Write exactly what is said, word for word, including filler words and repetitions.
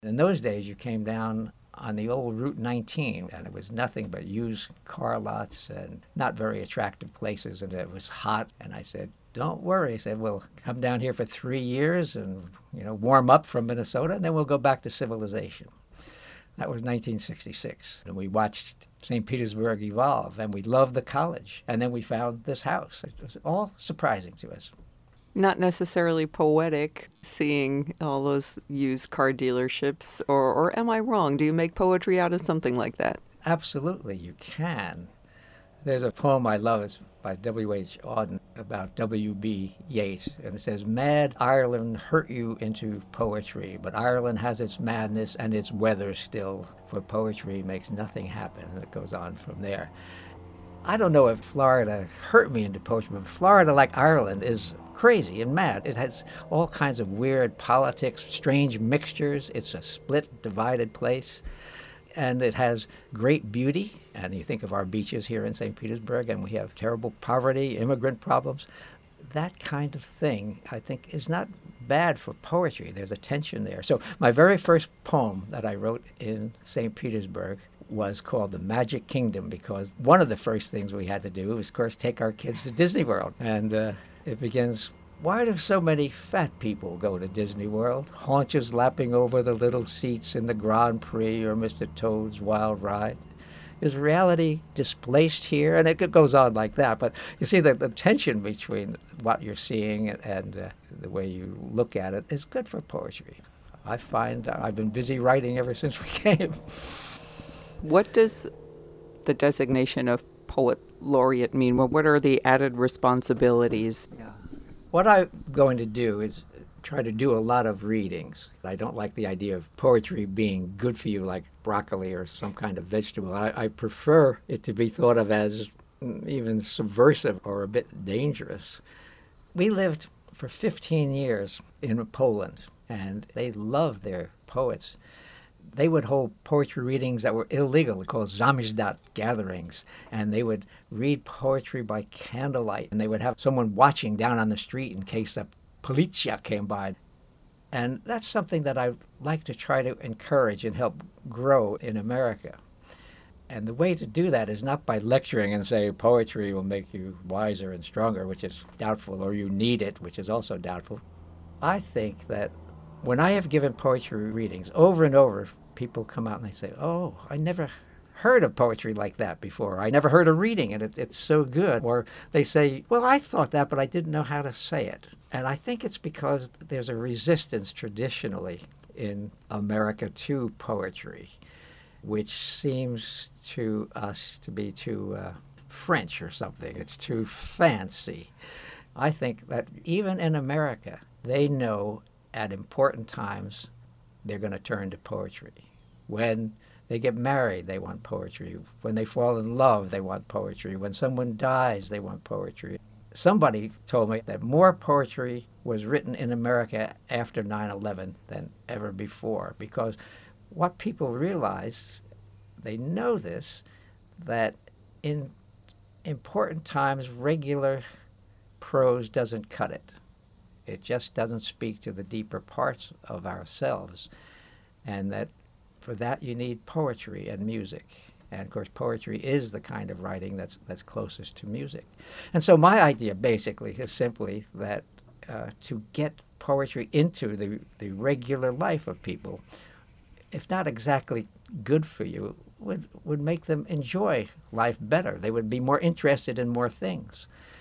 In those days, you came down on the old Route nineteen, and it was nothing but used car lots and not very attractive places, and it was hot. And I said, don't worry. I said, we'll come down here for three years and, you know, warm up from Minnesota, and then we'll go back to civilization. That was nineteen sixty-six. And we watched Saint Petersburg evolve, and we loved the college. And then we found this house. It was all surprising to us. Not necessarily poetic, seeing all those used car dealerships, or, or am I wrong? Do you make poetry out of something like that? Absolutely, you can. There's a poem I love. It's by W H Auden about W B Yeats, and it says, "Mad Ireland hurt you into poetry, but Ireland has its madness and its weather still, for poetry makes nothing happen," and it goes on from there. I don't know if Florida hurt me into poetry, but Florida, like Ireland, is crazy and mad. It has all kinds of weird politics, strange mixtures. It's a split, divided place. And it has great beauty. And you think of our beaches here in Saint Petersburg, and we have terrible poverty, immigrant problems. That kind of thing, I think, is not bad for poetry. There's a tension there. So my very first poem that I wrote in Saint Petersburg was called The Magic Kingdom, because one of the first things we had to do was, of course, take our kids to Disney World. And uh, it begins, "Why do so many fat people go to Disney World? Haunches lapping over the little seats in the Grand Prix or Mister Toad's Wild Ride. Is reality displaced here?" And it goes on like that. But you see that the tension between what you're seeing and uh, the way you look at it is good for poetry. I find I've been busy writing ever since we came. What does the designation of poet laureate mean? Well, what are the added responsibilities? Yeah. What I'm going to do is try to do a lot of readings. I don't like the idea of poetry being good for you like broccoli or some kind of vegetable. I, I prefer it to be thought of as even subversive or a bit dangerous. We lived for fifteen years in Poland, and they loved their poets. They would hold poetry readings that were illegal, called samizdat gatherings, and they would read poetry by candlelight, and they would have someone watching down on the street in case a policia came by. And that's something that I like to try to encourage and help grow in America. And the way to do that is not by lecturing and say poetry will make you wiser and stronger, which is doubtful, or you need it, which is also doubtful. I think that when I have given poetry readings over and over, people come out and they say, "Oh, I never heard of poetry like that before. I never heard a reading, and it, it's so good." Or they say, "Well, I thought that, but I didn't know how to say it." And I think it's because there's a resistance traditionally in America to poetry, which seems to us to be too uh, French or something. It's too fancy. I think that even in America, they know at important times they're going to turn to poetry. When they get married, they want poetry. When they fall in love, they want poetry. When someone dies, they want poetry. Somebody told me that more poetry was written in America after nine eleven than ever before, because what people realize, they know this, that in important times, regular prose doesn't cut it. It just doesn't speak to the deeper parts of ourselves, and that for that you need poetry and music. And, of course, poetry is the kind of writing that's that's closest to music. And so my idea, basically, is simply that uh, to get poetry into the, the regular life of people, if not exactly good for you, would, would make them enjoy life better. They would be more interested in more things.